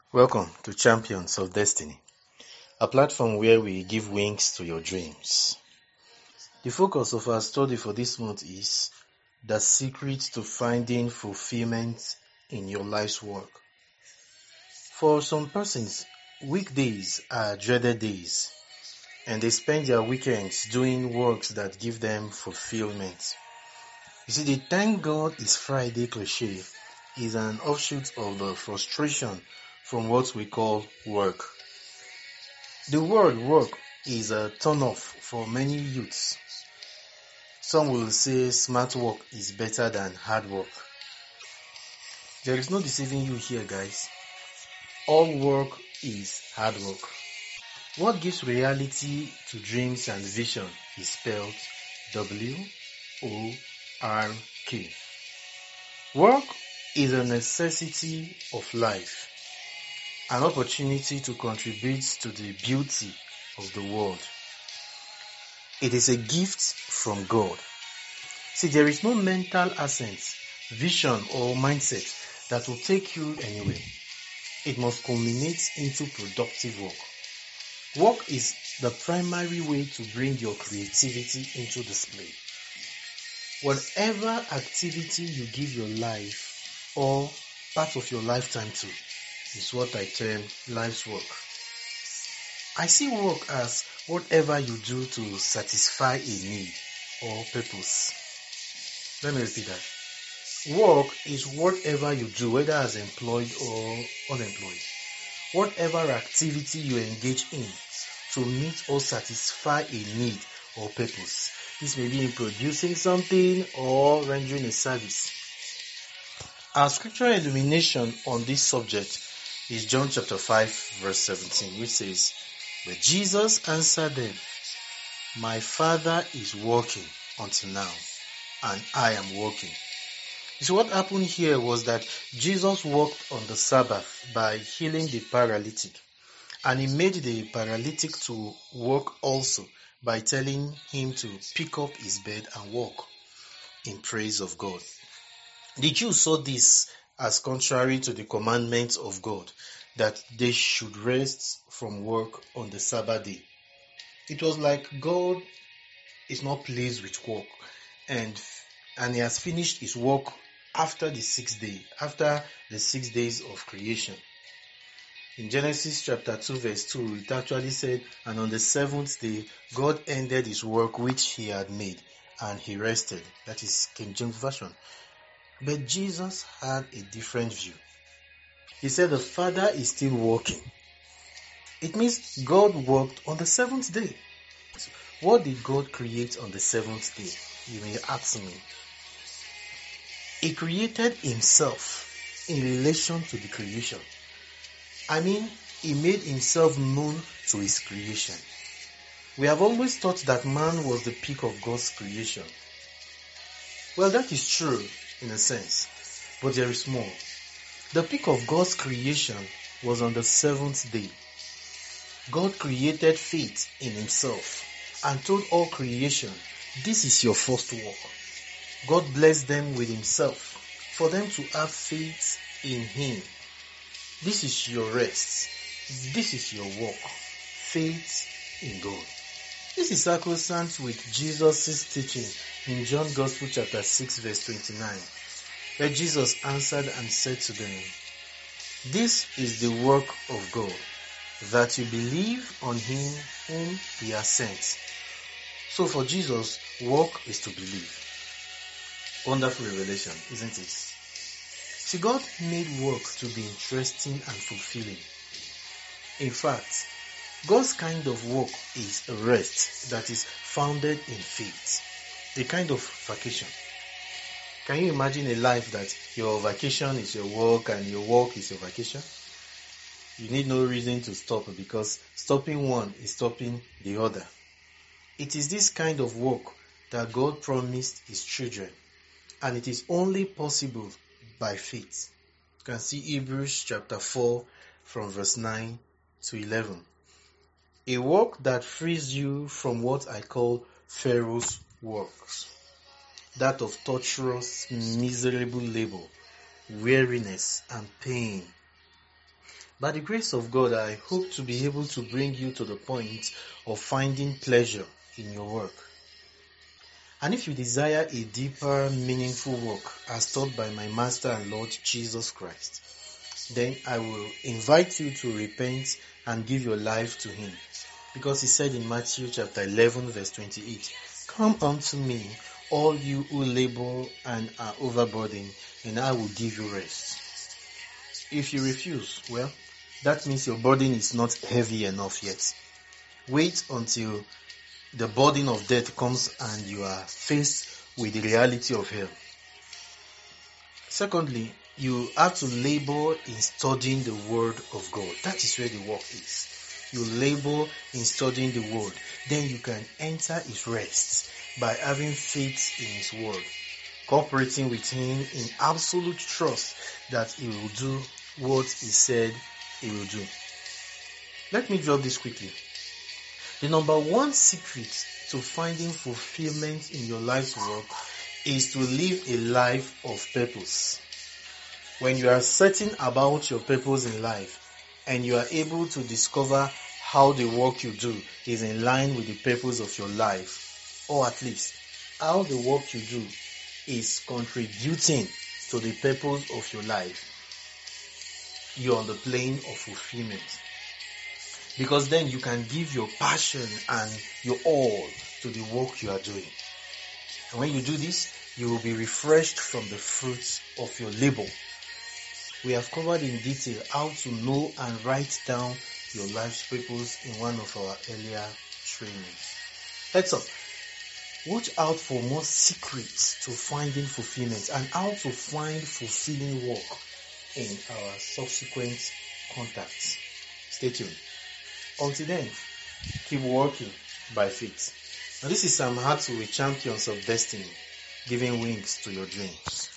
Welcome to Champions of Destiny, a platform where we give wings to your dreams. The focus of our study for this month is the secret to finding fulfillment in your life's work. For some persons, weekdays are dreaded days, and they spend their weekends doing works that give them fulfillment. You see, the thank God it's Friday cliche is an offshoot of the frustration from what we call work. The word work is a turn-off for many youths. Some will say smart work is better than hard work. There is no deceiving you here, guys. All work is hard work. What gives reality to dreams and vision is spelled W-O-R-K. Work is a necessity of life, an opportunity to contribute to the beauty of the world. It is a gift from God. See, there is no mental assent, vision, or mindset that will take you anywhere. It must culminate into productive work. Work is the primary way to bring your creativity into display. Whatever activity you give your life or part of your lifetime to is what I term life's work. I see work as whatever you do to satisfy a need or purpose. Let me repeat that. Work is whatever you do, whether as employed or unemployed. Whatever activity you engage in to meet or satisfy a need or purpose. This may be in producing something or rendering a service. Our scriptural illumination on this subject is John chapter 5 verse 17, which says, "But Jesus answered them, My Father is working until now, and I am working." So what happened here was that Jesus worked on the Sabbath by healing the paralytic, and he made the paralytic to work also by telling him to pick up his bed and walk in praise of God. The Jews saw this as contrary to the commandments of God that they should rest from work on the Sabbath day. It was like God is not pleased with work and he has finished his work after the 6th day, after the 6 days of creation. In Genesis chapter 2 verse 2, it actually said, "And on the 7th day, God ended his work which he had made, and he rested." That is King James Version. But Jesus had a different view. He said the Father is still working. It means God worked on the 7th day. What did God create on the 7th day? You may ask me. He created himself in relation to the creation. He made himself known to his creation. We have always thought that man was the peak of God's creation. Well, that is true in a sense, but there is more. The peak of God's creation was on the 7th day. God created faith in himself and told all creation, "This is your first work." God blessed them with himself for them to have faith in him. This is your rest. This is your work. Faith in God. This is sacrosanct with Jesus' teaching in John Gospel chapter 6 verse 29, where Jesus answered and said to them, "This is the work of God, that you believe on him whom he has sent." So for Jesus, work is to believe. Wonderful revelation, isn't it? See, God made work to be interesting and fulfilling. In fact, God's kind of work is a rest that is founded in faith, a kind of vacation. Can you imagine a life that your vacation is your work and your work is your vacation? You need no reason to stop because stopping one is stopping the other. It is this kind of work that God promised his children, and it is only possible by faith. You can see Hebrews chapter 4 from verse 9 to 11. A work that frees you from what I call Pharaoh's works, that of torturous, miserable labor, weariness, and pain. By the grace of God, I hope to be able to bring you to the point of finding pleasure in your work. And if you desire a deeper, meaningful work as taught by my Master and Lord Jesus Christ, then I will invite you to repent and give your life to Him. Because He said in Matthew chapter 11 verse 28, "Come unto me, all you who labor and are overburdened, and I will give you rest." If you refuse, well, that means your burden is not heavy enough yet. Wait until the burden of death comes and you are faced with the reality of hell. Secondly, you have to labor in studying the Word of God. That is where the work is. You labor in studying the Word. Then you can enter His rest by having faith in His Word, cooperating with Him in absolute trust that He will do what He said He will do. Let me drop this quickly. The number one secret to finding fulfillment in your life's work is to live a life of purpose. When you are certain about your purpose in life and you are able to discover how the work you do is in line with the purpose of your life, or at least how the work you do is contributing to the purpose of your life, you're on the plane of fulfillment. Because then you can give your passion and your all to the work you are doing. And when you do this, you will be refreshed from the fruits of your labor. We have covered in detail how to know and write down your life's purpose in one of our earlier trainings. Heads up, watch out for more secrets to finding fulfillment and how to find fulfilling work in our subsequent contacts. Stay tuned. Until then, keep working by faith. Now, this is Sam Hatu with Champions of Destiny, giving wings to your dreams.